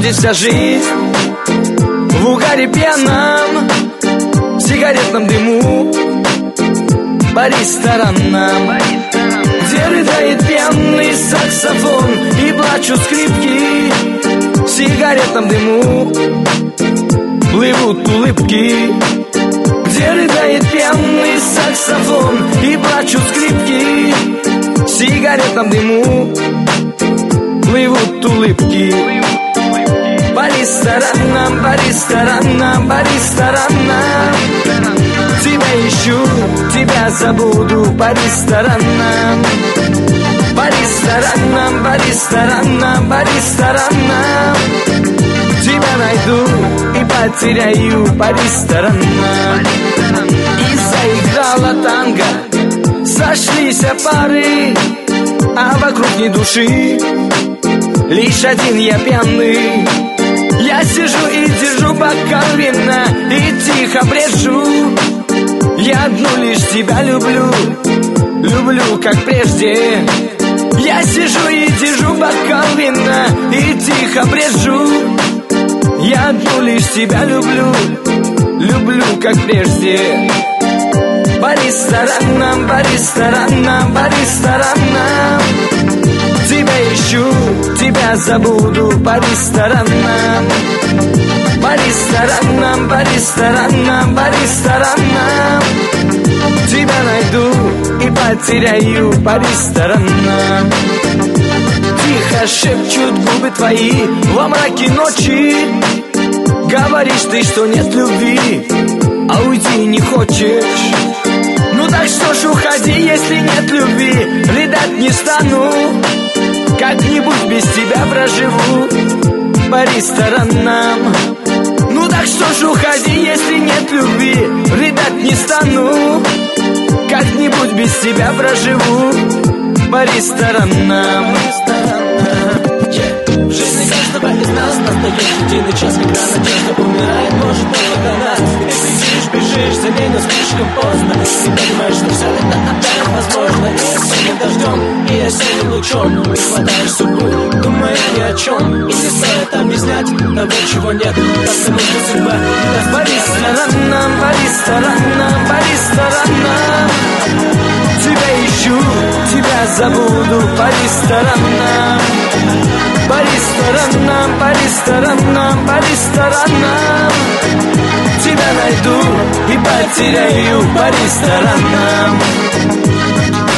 здесь вся жизнь в угаре пьяном, в сигаретном дыму, по ресторанам, где рыдает пьяный саксофон и плачут скрипки. В сигаретном дыму плывут улыбки, где рыдает пьяный саксофон и плачут скрипки. В сигаретном дыму плывут улыбки. По ресторанам, по ресторанам, по ресторанам. Тебя ищу, тебя забуду по ресторанам. По ресторанам, по ресторанам, по ресторанам. Тебя найду и потеряю по ресторанам. И заиграла танго, сошлись пары, а вокруг ни души, лишь один я пьяный. Я сижу и держу бокал вина и тихо брешу. Я одну лишь тебя люблю, люблю как прежде. Я сижу и держу бокал вина и тихо брежу. Я одну лишь тебя люблю, люблю как прежде. По ресторанам, по ресторанам, по ресторанам. Тебя ищу, тебя забуду по ресторанам. По ресторанам, по ресторанам, по ресторанам. Тебя найду и потеряю по ресторанам. Тихо шепчут губы твои во мраке ночи. Говоришь ты, что нет любви, а уйти не хочешь. Ну так что ж уходи, если нет любви, рыдать не стану. Как-нибудь без тебя проживу по ресторанам. Ну так что ж уходи, если нет любви, рыдать не стану. Как-нибудь без тебя проживу по ресторанам. В жизни каждого из нас настает единый час, когда надежда умирает, может только для нас. И ты бежишь, бежишь за ней, но слишком поздно. Ты понимаешь, что все это опять возможно. И осенним дождем, и осенним лучом ты хватаешь судьбу, думая ни о чем. И не стоит объяснять того, чего нет, потому что судьба не даст. По ресторанам, по ресторанам, по ресторанам. Тебя ищу, тебя забуду по ресторанам. По ресторанам, по ресторанам, по ресторанам. Тебя найду и потеряю по ресторанам.